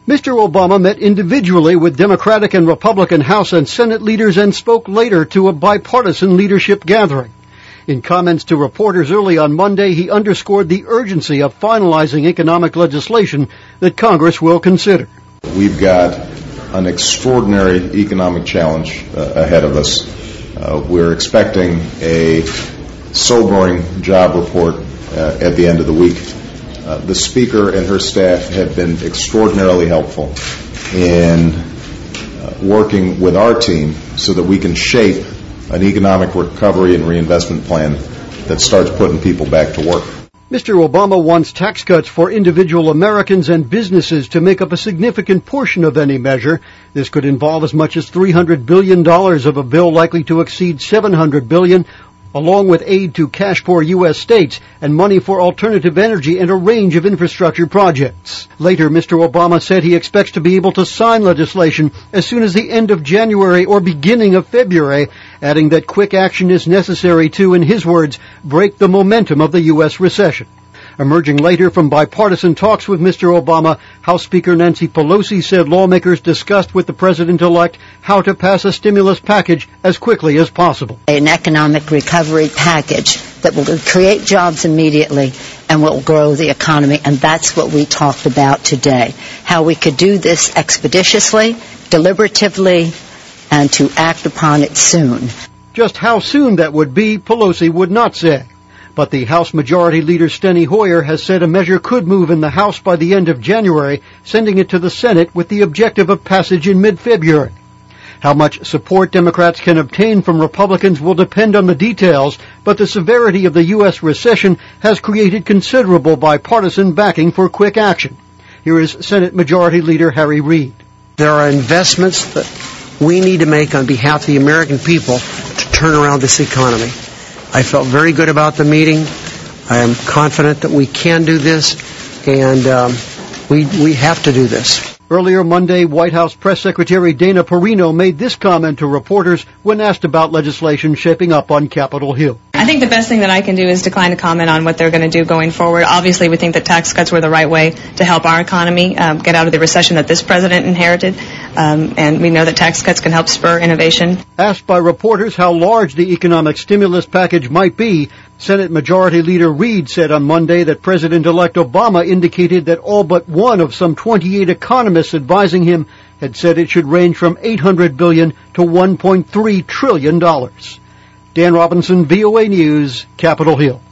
Mr. Obama met individually with Democratic and Republican House and Senate leaders and spoke later to a bipartisan leadership gathering. In comments to reporters early on Monday, he underscored the urgency of finalizing economic legislation that Congress will consider. We've got an extraordinary economic challenge ahead of us. We're expecting a sobering job report at the end of the week. The Speaker and her staff have been extraordinarily helpful in working with our team so that we can shape an economic recovery and reinvestment plan that starts putting people back to work. Mr. Obama wants tax cuts for individual Americans and businesses to make up a significant portion of any measure. This could involve as much as $300 billion of a bill likely to exceed $700 billion, along with aid to cash-poor U.S. states and money for alternative energy and a range of infrastructure projects. Later, Mr. Obama said he expects to be able to sign legislation as soon as the end of January or beginning of February, adding that quick action is necessary to, in his words, break the momentum of the U.S. recession. Emerging later from bipartisan talks with Mr. Obama, House Speaker Nancy Pelosi said lawmakers discussed with the president-elect how to pass a stimulus package as quickly as possible. An economic recovery package that will create jobs immediately and will grow the economy, and that's what we talked about today. How we could do this expeditiously, deliberatively, and to act upon it soon. Just how soon that would be, Pelosi would not say. But the House Majority Leader Steny Hoyer has said a measure could move in the House by the end of January, sending it to the Senate with the objective of passage in mid-February. How much support Democrats can obtain from Republicans will depend on the details, but the severity of the U.S. recession has created considerable bipartisan backing for quick action. Here is Senate Majority Leader Harry Reid. There are investments that we need to make on behalf of the American people to turn around this economy. I felt very good about the meeting. I am confident that we can do this, and we have to do this. Earlier Monday, White House Press Secretary Dana Perino made this comment to reporters when asked about legislation shaping up on Capitol Hill. I think the best thing that I can do is decline to comment on what they're going to do going forward. Obviously, we think that tax cuts were the right way to help our economy get out of the recession that this president inherited, and we know that tax cuts can help spur innovation. Asked by reporters how large the economic stimulus package might be, Senate Majority Leader Reid said on Monday that President-elect Obama indicated that all but one of some 28 economists advising him had said it should range from $800 billion to $1.3 trillion. Dan Robinson, VOA News, Capitol Hill.